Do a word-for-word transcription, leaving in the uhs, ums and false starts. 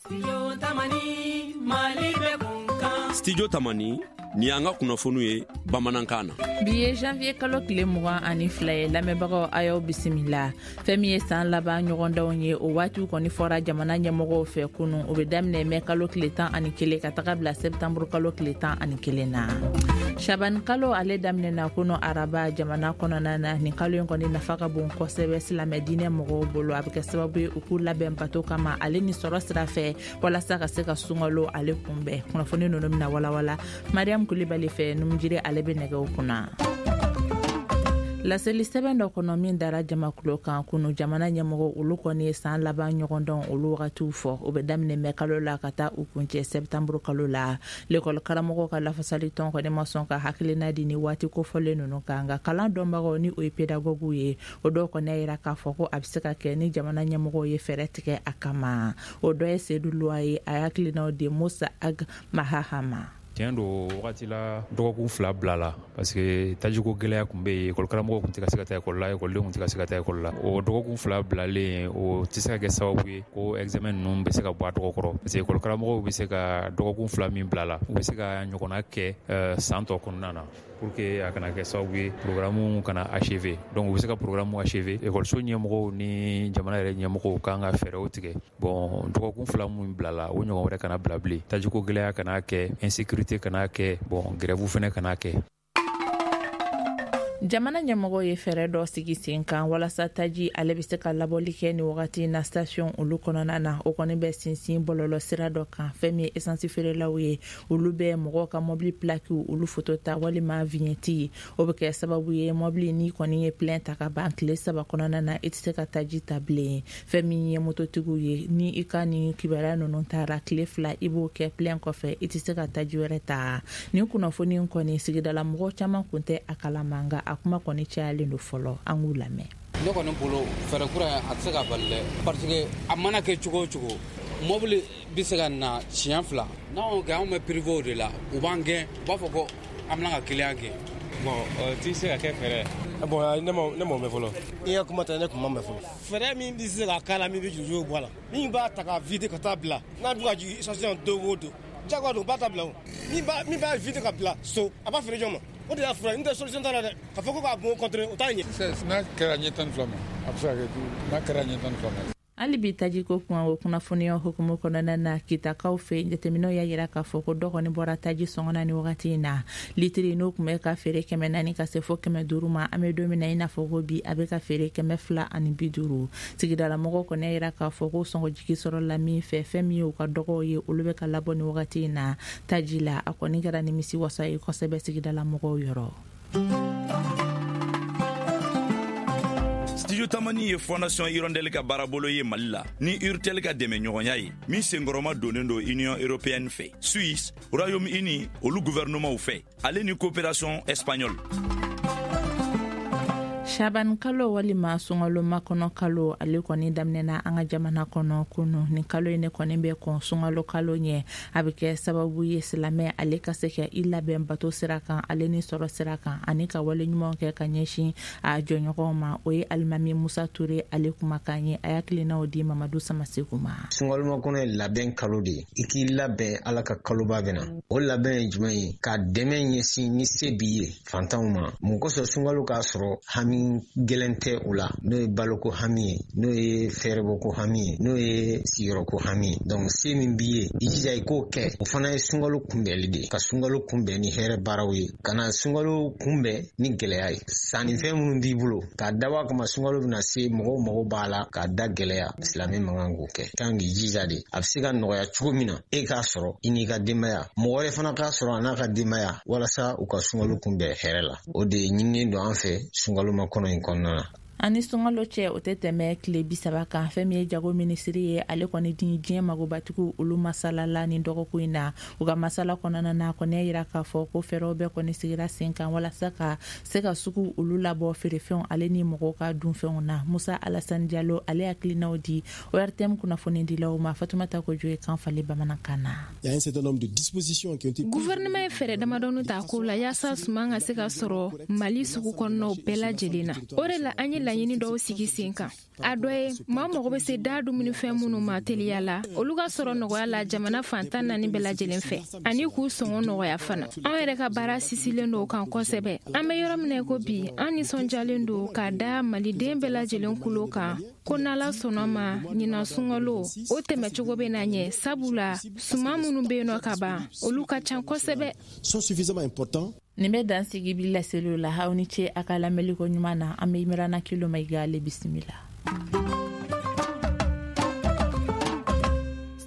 Studio Tamani Malibe Bunka. Studio Tamani ni an ka kunnafoniw ye bamanankan na. Bi ye janvier kalo tile mugan ani fila ye lamɛnbagaw a y'aw bisimila. Fɛn min ye san laban ɲɔgɔndanw ye o waatiw kɔni fɔra jamana ɲɛmɔgɔw fɛ kunun o bɛ daminɛ mɛ kalo tile tan ani kelen ka taga bila septembre kalo tile tan ani kelen na. Shaban kalo ale daminɛna kunun araba jamana kɔnɔna na nin kalo in kɔni nafa ka bon kosɛbɛ silamɛ diinɛ mɔgɔw bolo a bɛ kɛ sababu ye u k'u labɛn bato kama ale ni sɔrɔ sira fɛ walasa ka se ka sunkalo ale kunbɛn. Kunnafoni ninnu bɛna walawala Mariam Kulibali fɛ numjire ale bɛ nɛgɛw kunna. Laseli sɛbɛn dɔ kɔnɔ min dara jamakulo kan kunu jamana ɲɛmɔgɔ olu kɔni ye san laban ɲɔgɔndɔn olu wagatiw fɔ o bɛ daminɛ mɛ kalo la ka taa u kuncɛ septembre kalo la. L'école karamɔgɔw ka lafasali tɔn kɔni ma sɔn ka hakilina di ni waati kofɔlen ninnu kan nka kalan dɔnbagaw ni o ye pédagogues ye o dɔw kɔni y'a yira k'a fɔ ko a bɛ se ka kɛ ni jamana ɲɛmɔgɔw ye fɛɛrɛ tigɛ a kama. O dɔ ye Seydou Luwa ye a hakilinaw di Musa Ag Mahahama. Tiɲɛ don wagati la dɔgɔkun fila bila la parce que tajiko gɛlɛya kun bɛ yen école karamɔgɔw kun tɛ ka se ka taa école la écoledenw kun tɛ ka se ka taa école la o dɔgɔkun fila bilalen o tɛ se ka kɛ sababu ye ko examen ninnu bɛ se ka bɔ a dɔgɔ kɔrɔ parce que école karamɔgɔw bɛ se ka dɔgɔkun fila min bila la u bɛ se ka ɲɔgɔnna kɛ san tɔ kɔnɔna na pour que a kana kɛ sababu ye programme kana achever donc u bɛ se ka programme achever écoleso ɲɛmɔgɔw ni jamana yɛrɛ ɲɛmɔgɔw kan ka fɛɛrɛw tigɛ bon dɔgɔkun fila min bila la o ɲɔgɔn wɛrɛ kana bila bilen tajiko gɛlɛya kana kɛ insécurité kana kɛ bon grève fɛnɛ kana kɛ. Jamana ɲɛmɔgɔ ye fɛɛrɛ dɔ sigi sen kan walasa taji ale bɛ se ka labɔli kɛ ni wagati na station olu kɔnɔna na o kɔni bɛ sinsin bɔlɔlɔ sira dɔ kan fɛn min ye essence feerelaw ye olu bɛ mɔgɔw ka mobili plakiw olu photo ta walima vignette o bɛ kɛ sababu ye mobili ni kɔni ye plein ta ka ban tile saba kɔnɔna na i tɛ se ka taji ta bilen fɛn min ye mototigiw ye ni i ka ni kibaruya ninnu taara tile fila i b'o kɛ plein kɔfɛ i tɛ se ka taji wɛrɛ ta nin kunnafoni in kɔni sigidala mɔgɔ caman kun tɛ a kalama nka a kuma kɔni cayalen do fɔlɔ an k'u lamɛn. Ne kɔni bolo fɛɛrɛ kura a tɛ se ka bali dɛ parce que a mana kɛ cogo o cogo mobili bɛ se ka na siɲɛ fila n'anw kɛ anw bɛ privé de la u b'an gɛn u b'a fɔ ko an bɛna ka client gɛn. bon o tɛ se ka kɛ fɛɛrɛ bon ne m'o ne m'o mɛn fɔlɔ i ka kuma tɛ ne kun ma mɛn fɔlɔ fɛɛrɛ min bɛ se ka k'a la min bɛ jurujugu bɔ a la min b'a ta ka vide ka taa bila n'a bɛ ka jigin station don o don jagoya don u b'a ta bila o min b'a min b'a vide ka bila so a b'a feere jɔn ma. O de y'a fura n tɛ solution t'a la dɛ ka fɔ ko k'a bon contre o t'a ɲɛ. n'a kɛra ɲɛ tan ni fila ma a bɛ se ka kɛ n'a kɛra ɲɛ tan ni fila ma. Hali bi tajiko kun o kunnafoniya hukumu kɔnɔna na kitakaw fɛ jateminɛw y'a yira k'a fɔ ko dɔ kɔni bɔra taji sɔngɔna ni wagati in na litiri n'o kun bɛ ka feere kɛmɛ naani ka se fo kɛmɛ duuru ma an bɛ don min na i n'a fɔ ko bi a bɛ ka feere kɛmɛ fila ani bi duuru sigidala mɔgɔw kɔni y'a yira k'a fɔ ko sɔngɔ jigi sɔrɔla min fɛ fɛn min ye u ka dɔgɔw ye olu bɛ ka labɔ ni wagati in na taji la a kɔni kɛra nimisi wasa ye kosɛbɛ sigidala mɔgɔw yɔrɔ. Studio Tamani ye Fondation Hirondelle ka baarabolo ye Mali la ni Urtel ka dɛmɛ ɲɔgɔnya ye min senkɔrɔma donnen do Union Européenne fɛ Suisse Royaume-Uni olu gouvernement fɛ ale ni coopération espagnole. Shaban kalo walima sungalo makɔnɔ kalo ale kɔni daminɛna an ka jamana kɔnɔ kunu ni kalo in ne kɔni bɛ kɔn sungalo kalo ɲɛ a bɛ kɛ sababu ye silamɛ ale ka se ka i labɛn bato sira kan ale ni sɔrɔ sira kan ani ka wale ɲuman kɛ ka ɲɛsin a jɔɲɔgɔnw ma o ye alimami Musa Ture ale kumakan ye a hakilinaw di Mamadu Samaseko ma. Sungalo makɔnɔ ye labɛn kalo de ye i k'i labɛn ala ka kaloba bɛna o labɛn ye jumɛn ye ka dɛmɛ ɲɛsin ni se b'i ye fantanw ma mun kosɔn sungalo k'a sɔrɔ hami gɛlɛn tɛ u la n'o ye baloko hami ye n'o ye fɛɛrɛbɔko hami ye n'o ye sigiyɔrɔko hami ye donc se min b'i ye i jija i k'o kɛ o fana ye sunkalo kunbɛnli de ka sunkalo kunbɛn ni hɛrɛ baaraw ye ka na sunkalo kunbɛn ni gɛlɛya ye sannifɛn minnu b'i bolo k'a dabɔ a kama sunkalo bɛna se mɔgɔw mago b'a la k'a da gɛlɛya silamɛ man kan k'o kɛ kan k'i jija de a bɛ se ka nɔgɔya cogo min na e k'a sɔrɔ i n'i ka denbaya mɔgɔ wɛrɛ fana k'a sɔrɔ a n'a ka denbaya walasa u ka sunkalo kunbɛn hɛrɛ la o de ɲininen don an fɛ sunkalo ma kɔnɔ in kɔnɔna na. ani sungalo cɛ o tɛ tɛmɛ tile bi saba kan fɛn min ye jago minisiri ye ale kɔni di diɲɛ magobatigiw olu masala la ni dɔgɔkun in na u ka masala kɔnɔna na kɔni y'a yira k'a fɔ ko fɛɛrɛw bɛɛ kɔni sigira sen kan walasa ka se ka sugu olu labɔ feerefɛnw ale ni mɔgɔw ka dunfɛnw na. Musa Alassane Diallo ale hakilinaw di O R T M kunnafoni dilaw ma. Fatumata Kojo ye kan fali bamanankan na. Il y a un certain nombre de dispositions qui ont été gouvernement ye fɛɛrɛ damadɔni ta ko la yaasa suman ka se ka sɔrɔ Mali sugu kɔnɔnaw bɛɛ lajɛlen na. O de la an ye laɲini dɔw sigi sen kan. A dɔ ye maa mago bɛ se daa dumunifɛn minnu ma teliya la olu ka sɔrɔ nɔgɔya la jamana fantan naani bɛɛ lajɛlen fɛ ani k'u sɔngɔ nɔgɔya fana. An yɛrɛ ka baara sisilen don kan kosɛbɛ. An bɛ yɔrɔ min ko bi an nisɔndiyalen don k'a da maliden bɛɛ lajɛlen kulo kan ko n'Ala sɔnna ma ɲina sunkalo o tɛmɛcogo bɛ na ɲɛ sabula suma minnu bɛ yen nɔ ka ban olu ka ca kosɛbɛ. Sont suffisamment importants. Nin bɛ dan sigi bi laseliw la aw ni ce a ka lamɛnliko ɲuman na an bɛ Imirana Kilo Mayiga ale bisimila.